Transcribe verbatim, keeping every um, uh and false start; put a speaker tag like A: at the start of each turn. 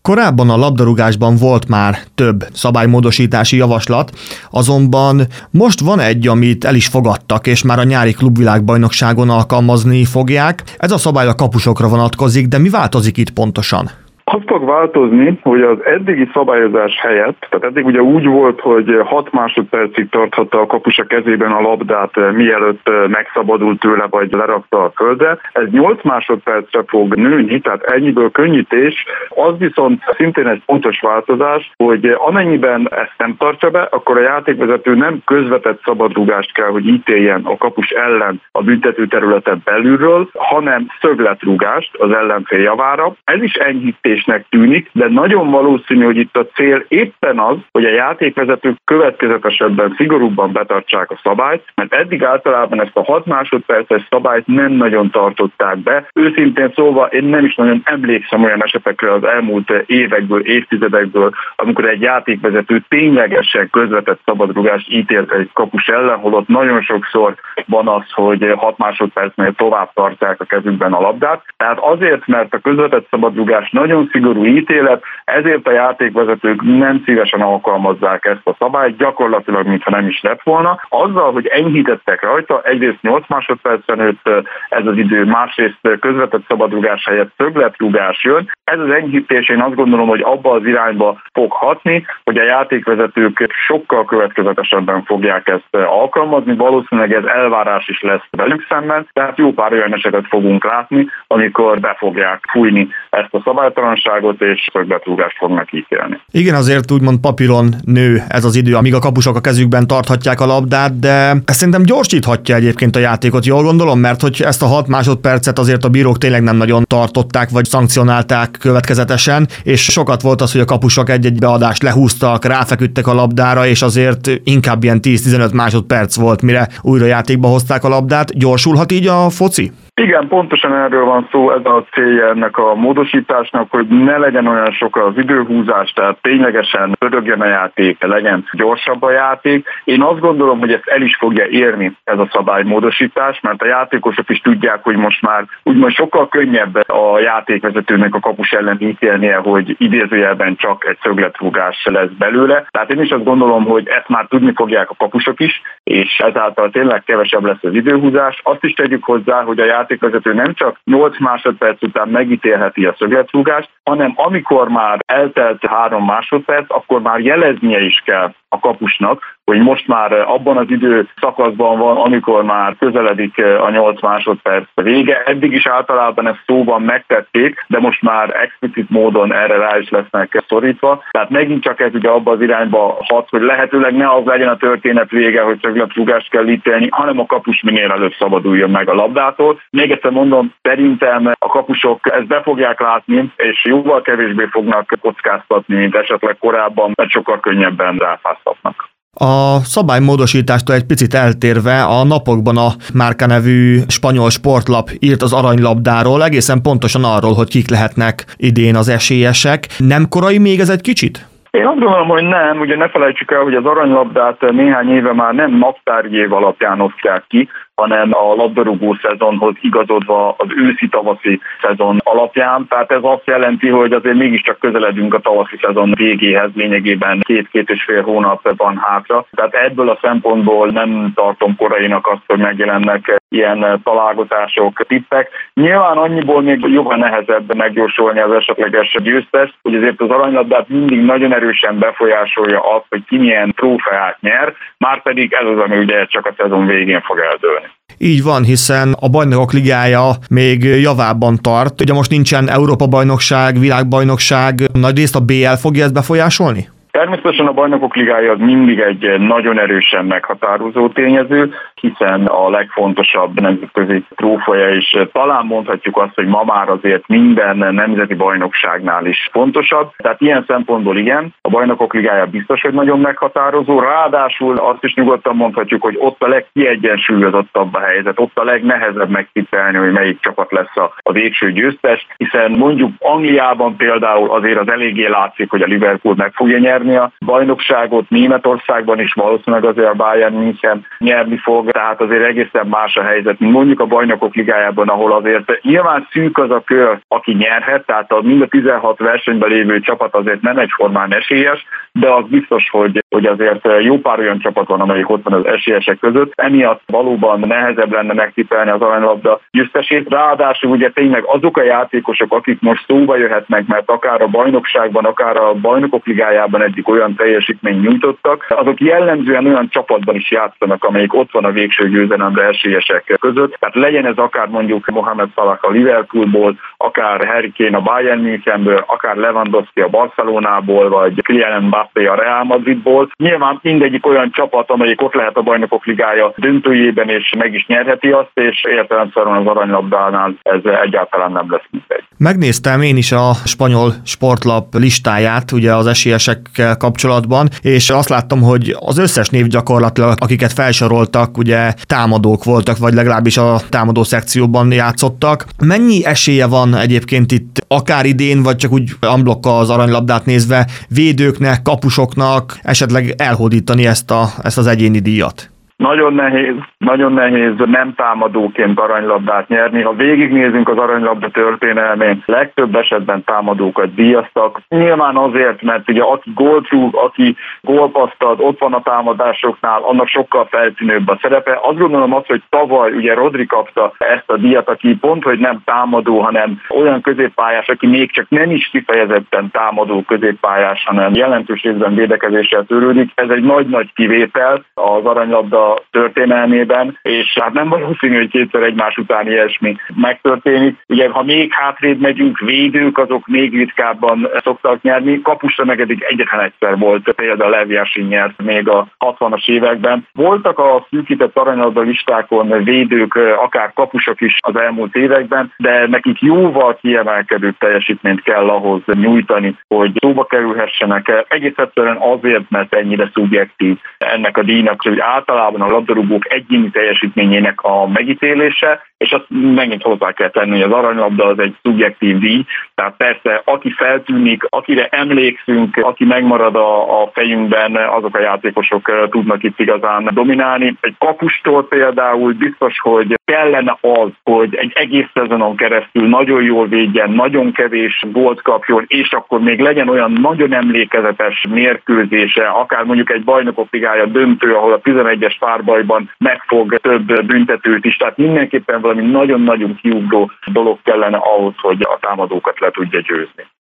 A: Korábban a labdarúgásban volt már több szabálymódosítási javaslat, azonban most van egy, amit el is fogadtak, és már a nyári klubvilágbajnokságon alkalmazni fogják. Ez a szabály a kapusokra vonatkozik, de mi változik itt pontosan?
B: Az fog változni, hogy az eddigi szabályozás helyett, tehát eddig ugye úgy volt, hogy hat másodpercig tarthatta a kapus a kezében a labdát, mielőtt megszabadult tőle, vagy lerakta a földre. Ez nyolc másodpercre fog nőni, tehát ennyiből könnyítés. Az viszont szintén egy fontos változás, hogy amennyiben ezt nem tartja be, akkor a játékvezető nem közvetett szabadrúgást kell, hogy ítéljen a kapus ellen a büntető területen belülről, hanem szögletrúgást az ellenfél javára. Ez is enyhítés tűnik, de nagyon valószínű, hogy itt a cél éppen az, hogy a játékvezetők következetesebben, szigorúbban betartsák a szabályt, mert eddig általában ezt a hat másodperces szabályt nem nagyon tartották be. Őszintén szólva én nem is nagyon emlékszem olyan esetekre az elmúlt évekből, évtizedekből, amikor egy játékvezető ténylegesen közvetett szabadrúgást ítélt egy kapus ellen, holott nagyon sokszor van az, hogy hat másodpercnél tovább tartják a kezükben a labdát. Tehát azért, mert a közvetett szabadrúgás nagyon szigorú ítélet, ezért a játékvezetők nem szívesen alkalmazzák ezt a szabályt, gyakorlatilag mintha nem is lett volna. Azzal, hogy enyhítettek rajta, egyrészt nyolc másodpercen nőtt ez az idő, másrészt közvetett szabadrúgás helyett szögletrúgás jön. Ez az enyhítés, én azt gondolom, hogy abba az irányba fog hatni, hogy a játékvezetők sokkal következetesebben fogják ezt alkalmazni, valószínűleg ez elvárás is lesz velük szemben, tehát jó pár olyan esetet fogunk látni, amikor be fogják fújni ezt a szabálytalanságot, és szögletrúgást fognak ítélni.
A: Igen, azért úgymond papíron nő ez az idő, amíg a kapusok a kezükben tarthatják a labdát, de ez szerintem gyorsíthatja egyébként a játékot, jól gondolom, mert hogy ezt a hat másodpercet azért a bírók tényleg nem nagyon tartották, vagy szankcionálták következetesen, és sokat volt az, hogy a kapusok egy-egy beadást lehúztak, ráfeküdtek a labdára, és azért inkább ilyen tíz-tizenöt másodperc volt, mire újra játékba hozták a labdát. Gyorsulhat így a foci?
B: Igen, pontosan erről van szó, ez a célja ennek a módosításnak, hogy ne legyen olyan sok az időhúzás, tehát ténylegesen pörögjön a játék, legyen gyorsabb a játék. Én azt gondolom, hogy ezt el is fogja érni ez a szabálymódosítás, mert a játékosok is tudják, hogy most már úgymond sokkal könnyebb a játékvezetőnek a kapus ellen ítélnie, hogy idézőjelben csak egy szögletrúgás lesz belőle. Tehát én is azt gondolom, hogy ezt már tudni fogják a kapusok is, és ezáltal tényleg kevesebb lesz az időhúzás. Azt is tegyük hozzá, hogy a játékvezető nem csak nyolc másodperc után megítélheti a szögletrúgást, hanem amikor már eltelt három másodperc, akkor már jeleznie is kell a kapusnak, hogy most már abban az idő szakaszban van, amikor már közeledik a nyolc másodperc vége. Eddig is általában ezt szóban megtették, de most már explicit módon erre rá is lesznek szorítva. Tehát megint csak ez ugye abba az irányba hat, hogy lehetőleg ne az legyen a történet vége, hogy szögletrúgást kell ítélni, hanem a kapus minél előbb szabaduljon meg a labdától. Még egyszer mondom, szerintem a kapusok ezt be fogják látni, és jóval kevésbé fognak kockáztatni, mint esetleg korábban, mert sokkal könnyebben ráfáztatnak.
A: A szabálymódosítástól egy picit eltérve a napokban a Marca nevű spanyol sportlap írt az aranylabdáról, egészen pontosan arról, hogy kik lehetnek idén az esélyesek. Nem korai még ez egy kicsit?
B: Én azt gondolom, hogy nem, ugye ne felejtsük el, hogy az aranylabdát néhány éve már nem naptárgyi év alapján osztják ki, hanem a labdarúgó szezonhoz igazodva az őszi-tavaszi szezon alapján. Tehát ez azt jelenti, hogy azért mégiscsak közeledünk a tavaszi szezon végéhez, lényegében két-két és fél hónap van hátra. Tehát ebből a szempontból nem tartom korainak azt, hogy megjelennek ilyen találgatások, tippek. Nyilván annyiból még jobban nehezebb meggyorsulni az esetleges győztes, hogy azért az aranylabdát mindig nagyon erősen befolyásolja az, hogy ki milyen trófeát nyer, márpedig ez az, ami ugye csak a szezon végén fog eldőlni.
A: Így van, hiszen a Bajnokok Ligája még javában tart. Ugye most nincsen Európa-bajnokság, világbajnokság, nagyrészt a bé el fogja ezt befolyásolni?
B: Természetesen a Bajnokok Ligája az mindig egy nagyon erősen meghatározó tényező, hiszen a legfontosabb nemzetközi trófeja is. Talán mondhatjuk azt, hogy ma már azért minden nemzeti bajnokságnál is fontosabb. Tehát ilyen szempontból igen, a Bajnokok Ligája biztos, hogy nagyon meghatározó. Ráadásul azt is nyugodtan mondhatjuk, hogy ott a legkiegyensúlyozottabb a helyzet, ott a legnehezebb megtippelni, hogy melyik csapat lesz a, a végső győztes, hiszen mondjuk Angliában például azért az eléggé látszik, hogy a Liverpool meg fogja nyerni nyerni a bajnokságot, Németországban is valószínűleg azért a Bayern München nyerni fog, tehát azért egészen más a helyzet, mint mondjuk a Bajnokok Ligájában, ahol azért nyilván szűk az a kör, aki nyerhet, tehát a mind a tizenhat versenyben lévő csapat azért nem egyformán esélyes, de az biztos, hogy, hogy azért jó pár olyan csapat van, amelyik ott van az esélyesek között. Emiatt valóban nehezebb lenne megtippelni az aranylabda győztesét. Ráadásul ugye tényleg azok a játékosok, akik most szóba jöhetnek, mert akár a bajnokságban, akár a Bajnokok Ligájában eddig olyan teljesítményt nyújtottak, azok jellemzően olyan csapatban is játszanak, amelyik ott van a végső győzelemre esélyesek között. Tehát legyen ez akár mondjuk Mohamed Salah a Liverpoolból, akár Harry Kane a Bayern Münchenből, akár Lewandowski a Barcelonából, vagy Kylian Mbappé a Real Madridból. Nyilván mindegyik olyan csapat, amelyik ott lehet a Bajnokok Ligája döntőjében, és meg is nyerheti azt, és értelemszerűen az aranylabdánál ez egyáltalán nem lesz mindegy.
A: Megnéztem én is a spanyol sportlap listáját, ugye az esélyesekkel kapcsolatban, és azt láttam, hogy az összes név gyakorlatilag, akiket felsoroltak, ugye támadók voltak, vagy legalábbis a támadó szekcióban játszottak. Mennyi esélye van egyébként itt, akár idén, vagy csak úgy unblock az aranylabdát nézve, védőknek, kapusoknak esetleg elhódítani ezt, a, ezt az egyéni díjat?
B: Nagyon nehéz, nagyon nehéz nem támadóként aranylabdát nyerni. Ha végignézünk az aranylabda történelmén, legtöbb esetben támadókat díjaztak. Nyilván azért, mert ugye aki gólt rúg, aki gólpaszt ad, ott van a támadásoknál, annak sokkal feltűnőbb a szerepe. Azt gondolom azt, hogy tavaly ugye Rodri kapta ezt a díjat, aki pont, hogy nem támadó, hanem olyan középpályás, aki még csak nem is kifejezetten támadó középpályás, hanem jelentős részben védekezéssel törődik. Ez egy nagy-nagy kivétel az aranylabda történelmében, és hát nem valószínű, hogy kétszer egymás után ilyesmi megtörténik. Ugye, ha még hátrébb megyünk, védők, azok még ritkábban szoktak nyerni. Kapusra meg eddig egyetlen egyszer volt, például Lev Yashin nyert még a hatvanas években. Voltak a szűkített aranylabda listákon védők, akár kapusok is az elmúlt években, de nekik jóval kiemelkedőbb teljesítményt kell ahhoz nyújtani, hogy szóba kerülhessenek. Egész egyszerűen azért, mert ennyire szubjektív ennek a díjnak, hogy általában a labdarúgók egyéni teljesítményének a megítélése, és azt megint hozzá kell tenni, hogy az aranylabda az egy szubjektív díj, tehát persze aki feltűnik, akire emlékszünk, aki megmarad a, a fejünkben, azok a játékosok tudnak itt igazán dominálni. Egy kapustól például biztos, hogy kellene az, hogy egy egész szezonon keresztül nagyon jól védjen, nagyon kevés gólt kapjon, és akkor még legyen olyan nagyon emlékezetes mérkőzése, akár mondjuk egy Bajnokok Ligája döntő, ahol a tizenegyes párbajban megfog több büntetőt is, tehát mindenképpen valami nagyon-nagyon kiugró dolog kellene ahhoz, hogy a támadókat le tudja győzni.